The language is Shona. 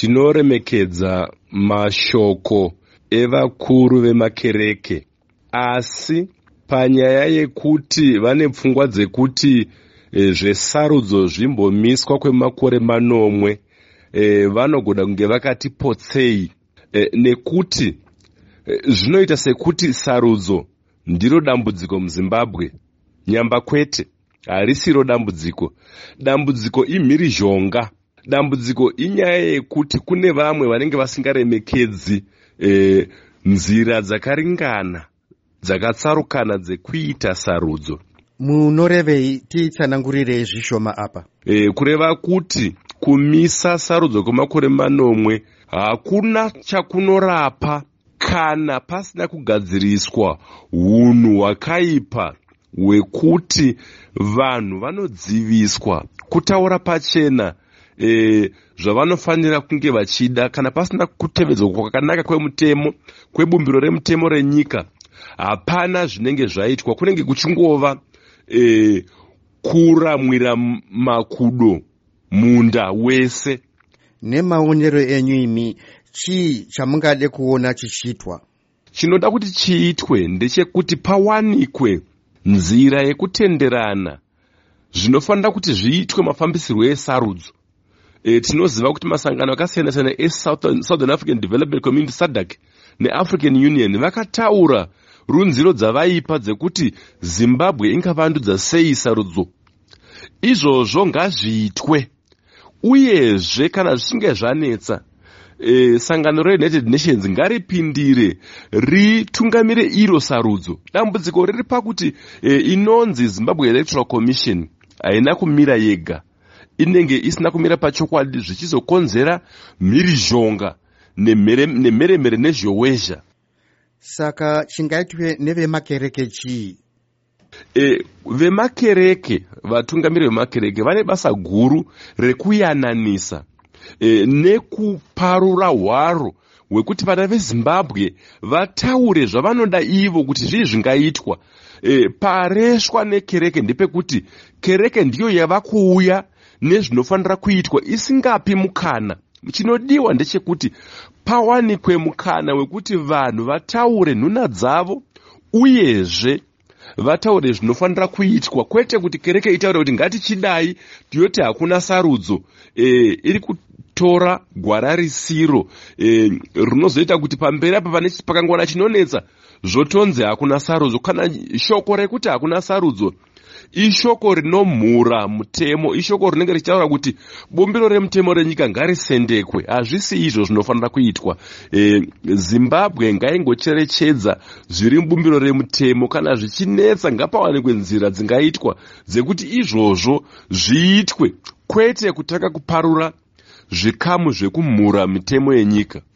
tinoremekedza mashoko evakuru vemakereke, asi panyaya yekuti vane pfungwa dzekuti zvesarudzo zvimbomiswa kwemakore manomwe, vanogona kunge vakati potsei, nekuti zvinoita sekuti sarudzo ndiro dambudziko muZimbabwe. Nyamba kwete, harisiro dambudziko. Dambudziko imhirizhonga. Dambudziko inyaya yekuti kune vamwe vanenge vasingaremekedzi nzira dzakaringana, dzakatsarukana dzekuita sarudzo. Munorevei? Titsanangurirei zvishoma apa. Kureva kuti kumisa sarudzo kwemakore manomwe hakuna chakunorapa kana pasina kugadziriswa hunhu hwakaipa hwekuti vanhu vanodziviswa kutaura pachena zvavanofanira kunge vachida. Kana pasina kutevedzwa kwakanaka kwemutemo, kwebumbiro remutemo renyika, hapana zvinenge zvaitwa. Kunenge kuchingova kuramwira makudo munda wese. Nemaonero enyu imi, chii chamungade kuona chichitwa? Chinoda kuti chiitwe ndechekuti pawanikwe nzira yekutenderana zvinofanira kuti zviitwe mafambisirwo esarudzo. Tinoziva kuti masangano akasiyana-siyana eSouthern African Development Community SADC neAfrican Union vakataura runziro dzavaipa dzekuti Zimbabwe ingavandudza sei sarudzo. Izvozvo ngazviitwe, uyezve kana zvichinge zvanetsa, sangano reUnited Nations ngaripindire ritungamire iro sarudzo. Dambudziko riri pakuti inonzi Zimbabwe Electoral Commission haina kumira yega, inenge isina kumira pachokwadi, zvichizokonzera mhirizhonga nemheremhere nezhowezha. Saka chingaitwe nevemakereke chii? Vemakereke, vatungamiri vemakereke vane basa guru rekuyananisa nekuparura hwaro hwekuti vana veZimbabwe vataure zvavanoda ivo kuti zvii zvingaitwa. Pareshwa nekereke ndepekuti kereke ndiyo yava kuuya nezvinofanira kuitwa isingapi mukana. Chinodiwa ndechekuti pawanikwe mukana wekuti vanhu vataure nhuna dzavo, uyezve vataure zvinofanira kuitwa, kwete kuti kereke itaure kuti ngatichidai tiyoti hakuna sarudzo. Iri kutora gwara risiro rinozoita kuti pamberi apa pakangwana chinonetsa zvotonzi hakuna sarudzo. Kana shoko rekuti hakuna sarudzo ishoko rinomhura mutemo, ishoko rinenge richitaura kuti bumbiro remutemo renyika ngarisendekwe. Hazvisi izvo zvinofanira kuitwa. Zimbabwe ngaingocherechedza zviri mubumbiro remutemo. Kana zvichinetsa ngapawanikwe nzira dzingaitwa dzekuti izvozvo zviitwe, kwete kutaka kuparura zvikamu zvekumhura mitemo yenyika.